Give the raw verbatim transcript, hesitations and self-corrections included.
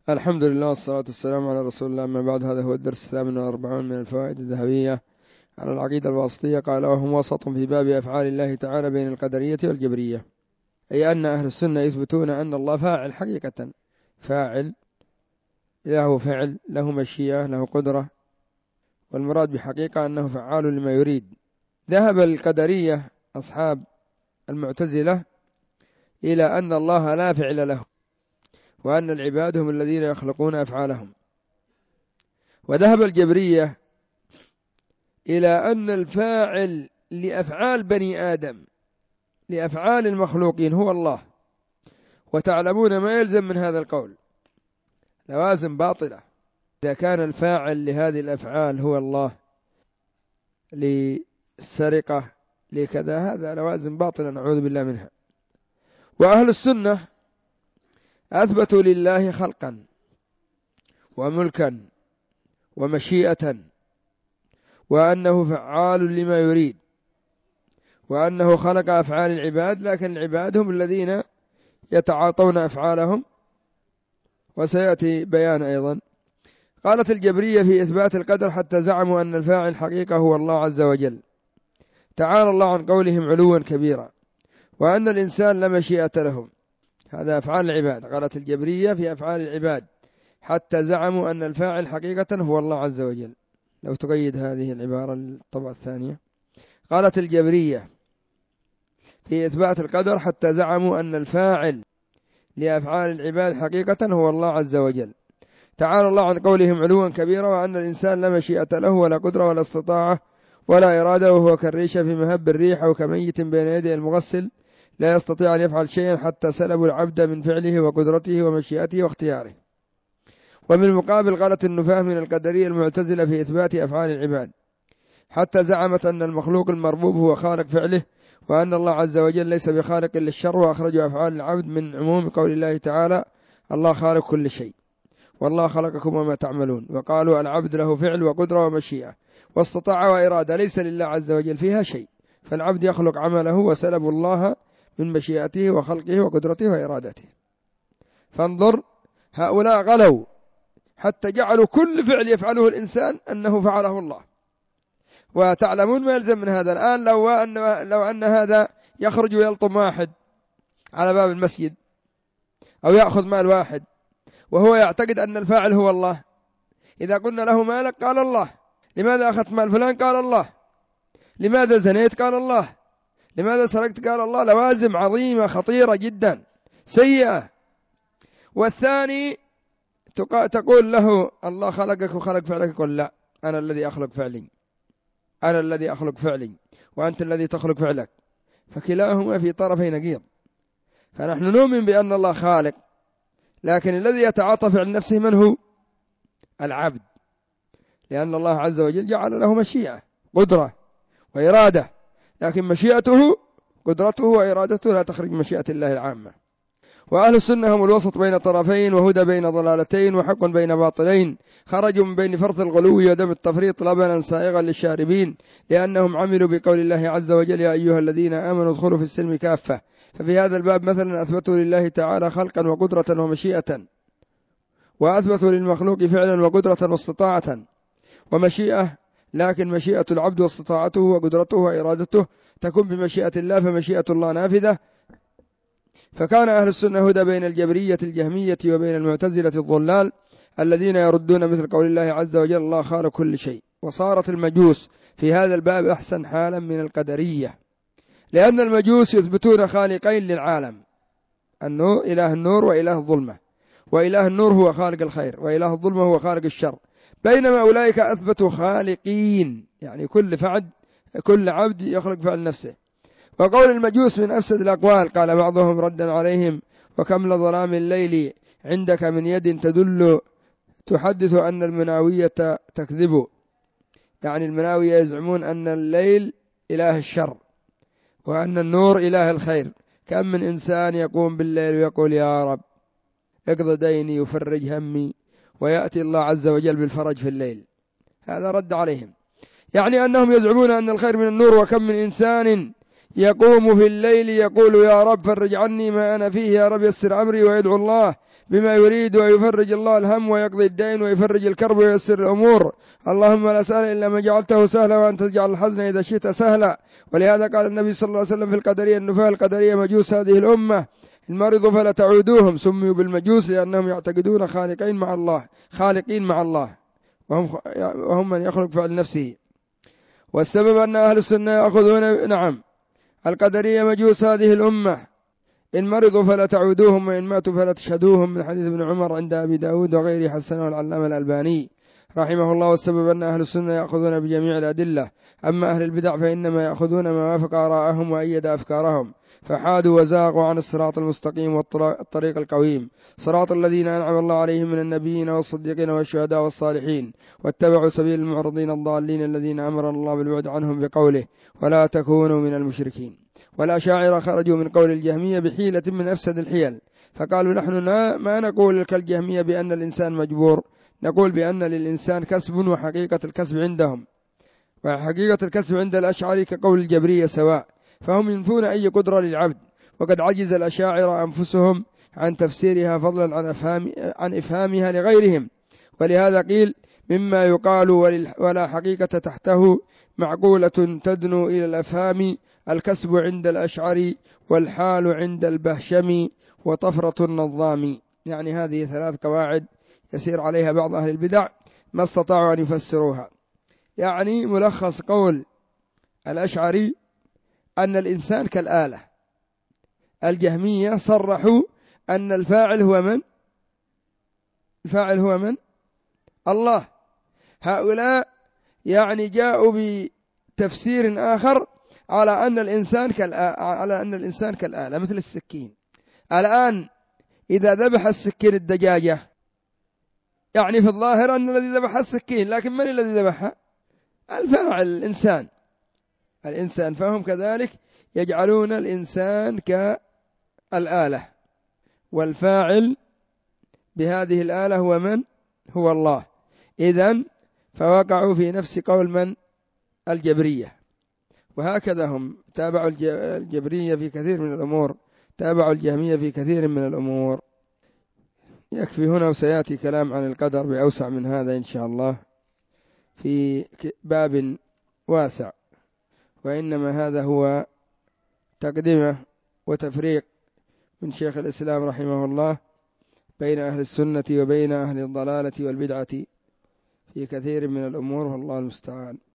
الحمد لله والصلاة والسلام على رسول الله. أما بعد، هذا هو الدرس الثامن والأربعون من الفوائد الذهبية على العقيدة الواسطية. قال: وهم وسط في باب أفعال الله تعالى بين القدرية والجبرية، أي أن أهل السنة يثبتون أن الله فاعل حقيقة، فاعل، له فعل، له مشيئة، له قدرة، والمراد بحقيقة أنه فعال لما يريد. ذهب القدرية أصحاب المعتزلة إلى أن الله لا فعل له، وأن العباد هم الذين يخلقون أفعالهم. وذهب الجبرية إلى أن الفاعل لأفعال بني آدم، لأفعال المخلوقين، هو الله. وتعلمون ما يلزم من هذا القول، لوازم باطلة. إذا كان الفاعل لهذه الأفعال هو الله، للسرقة، لكذا، هذا لوازم باطلة نعوذ بالله منها. وأهل السنة أثبتوا لله خلقا وملكا ومشيئة، وأنه فعال لما يريد، وأنه خلق أفعال العباد، لكن العباد هم الذين يتعاطون أفعالهم، وسيأتي بيان أيضا. قالت الجبرية في إثبات القدر: حتى زعموا أن الفاعل حقيقة هو الله عز وجل، تعالى الله عن قولهم علوا كبيرا، وأن الإنسان لا مشيئة له. هذا أفعال العباد. قالت الجبرية في أفعال العباد: حتى زعموا أن الفاعل حقيقة هو الله عز وجل. لو تقيد هذه العبارة للطبعة الثانية. قالت الجبرية في إثبات القدر: حتى زعموا أن الفاعل لأفعال العباد حقيقة هو الله عز وجل، تعالى الله عن قولهم علوا كبيرا، وأن الإنسان لا مشيئة له ولا قدرة ولا استطاعة ولا إرادة، وهو كالريشة في مهب الريح، أو كميت بين يدي المغسل لا يستطيع أن يفعل شيئا حتى سلبوا العبد من فعله وقدرته ومشيئته واختياره. ومن المقابل قالت النفاة من القدرية المعتزلة في إثبات أفعال العباد: حتى زعمت أن المخلوق المربوب هو خالق فعله، وأن الله عز وجل ليس بخالق للشر، وأخرجوا أفعال العبد من عموم قول الله تعالى: الله خالق كل شيء، والله خلقكم وما تعملون. وقالوا العبد له فعل وقدرة ومشيئة واستطاع وإرادة، ليس لله عز وجل فيها شيء، فالعبد يخلق عمله، وسلب الله من مشيئته وخلقه وقدرته وإرادته. فانظر، هؤلاء غلوا حتى جعلوا كل فعل يفعله الإنسان أنه فعله الله. وتعلمون ما يلزم من هذا الآن. لو أن, لو أن هذا يخرج ويلطم واحد على باب المسجد، أو يأخذ مال واحد وهو يعتقد أن الفاعل هو الله، إذا قلنا له مالك قال الله، لماذا أخذت مال فلان قال الله، لماذا زنيت قال الله، لماذا سرقت قال الله. لوازم عظيمة خطيرة جدا سيئة. والثاني تقول له الله خلقك وخلق فعلك، يقول لا، أنا الذي أخلق فعلي، أنا الذي أخلق فعلي وأنت الذي تخلق فعلك، فكلاهما في طرفي نقيض. فنحن نؤمن بأن الله خالق، لكن الذي يتعاطى فعل نفسه من هو؟ العبد، لأن الله عز وجل جعل له مشيئة، قدرة وإرادة، لكن مشيئته، قدرته وإرادته لا تخرج من مشيئة الله العامة. وأهل السنة هم الوسط بين طرفين، وهدى بين ضلالتين، وحق بين باطلين، خرجوا من بين فرط الغلو ودم التفريط لبنا سائغا للشاربين، لأنهم عملوا بقول الله عز وجل: يا أيها الذين آمنوا ادخلوا في السلم كافة. ففي هذا الباب مثلا أثبتوا لله تعالى خلقا وقدرة ومشيئة، وأثبتوا للمخلوق فعلا وقدرة واستطاعة ومشيئة، لكن مشيئة العبد واستطاعته وقدرته وإرادته تكون بمشيئة الله، فمشيئة الله نافذة. فكان أهل السنة هدى بين الجبرية الجهمية وبين المعتزلة الضلال الذين يردون مثل قول الله عز وجل: الله خالق كل شيء. وصارت المجوس في هذا الباب أحسن حالا من القدرية، لأن المجوس يثبتون خالقين للعالم: النور، إله النور وإله الظلمة، وإله النور هو خالق الخير، وإله الظلمة هو خالق الشر، بينما أولئك أثبتوا خالقين، يعني كل فعل، كل عبد يخلق فعل نفسه. وقول المجوس من أفسد الأقوال. قال بعضهم ردا عليهم: وكم لظلام الليل عندك من يد تدل تحدث أن المناوية تكذب. يعني المناوية يزعمون أن الليل إله الشر وأن النور إله الخير. كم من إنسان يقوم بالليل ويقول: يا رب اقض ديني وفرج همي، ويأتي الله عز وجل بالفرج في الليل. هذا رد عليهم، يعني أنهم يزعمون أن الخير من النور. وكم من إنسان يقوم في الليل يقول: يا رب فرج عني ما أنا فيه، يا رب يسر أمري، ويدعو الله بما يريد، ويفرج الله الهم ويقضي الدين ويفرج الكرب وييسر الأمور. اللهم لا سهل إلا ما جعلته سهلا، وأنت تجعل الحزن إذا شئت سهلا. ولهذا قال النبي صلى الله عليه وسلم في القدرية النفاة: القدرية مجوس هذه الأمة، إن مرضوا فلا تعودوهم، سميوا بالمجوس لأنهم يعتقدون خالقين مع الله خالقين مع الله وهم, وهم من يخلق فعل نفسه. والسبب أن أهل السنة يأخذون نعم القدرية مجوس هذه الأمة، إن مرضوا فلا تعودوهم، وإن ماتوا فلا تشهدوهم، من حديث ابن عمر عند أبي داود وغيره، حسنه العلامة الألباني رحمه الله. والسبب أن أهل السنة يأخذون بجميع الأدلة، أما أهل البدع فإنما يأخذون ما وافق آراءهم وأيد أفكارهم، فحادوا وزاغوا عن الصراط المستقيم والطريق القويم، صراط الذين أنعم الله عليهم من النبيين والصديقين والشهداء والصالحين، واتبعوا سبيل المعرضين الضالين الذين أمر الله بالبعد عنهم بقوله: ولا تكونوا من المشركين. والأشاعرة خرجوا من قول الجهمية بحيلة من أفسد الحيل، فقالوا: نحن ما نقول كالجهمية بأن الإنسان مجبور، نقول بأن للإنسان كسب، وحقيقة الكسب عندهم وحقيقة الكسب عند الأشعري كقول الجبرية سواء، فهم ينفون أي قدرة للعبد. وقد عجز الأشاعرة أنفسهم عن تفسيرها فضلا عن, أفهام عن إفهامها لغيرهم، ولهذا قيل: مما يقال ولا حقيقة تحته، معقولة تدنو إلى الأفهام، الكسب عند الأشعري والحال عند البهشمي وطفرة النظام. يعني هذه ثلاث قواعد يسير عليها بعض أهل البدع ما استطاعوا أن يفسروها. يعني ملخص قول الأشعري أن الإنسان كالآلة. الجهمية صرحوا أن الفاعل هو من؟ الفاعل هو من؟ الله. هؤلاء يعني جاءوا بتفسير آخر على أن الإنسان كالآلة، على أن الإنسان كالآلة مثل السكين. الآن إذا ذبح السكين الدجاجة، يعني في الظاهر أن الذي ذبح السكين، لكن من الذي ذبحها؟ الفاعل الإنسان الإنسان فهم كذلك يجعلون الإنسان كالآلة، والفاعل بهذه الآلة هو من؟ هو الله. إذن فوقعوا في نفس قول من؟ الجبرية. وهكذا هم تابعوا الجبرية في كثير من الأمور، تابعوا الجهمية في كثير من الأمور. يكفي هنا، وسيأتي كلام عن القدر بأوسع من هذا إن شاء الله في باب واسع، وإنما هذا هو تقدمة وتفريق من شيخ الإسلام رحمه الله بين أهل السنة وبين أهل الضلالة والبدعة في كثير من الأمور، والله المستعان.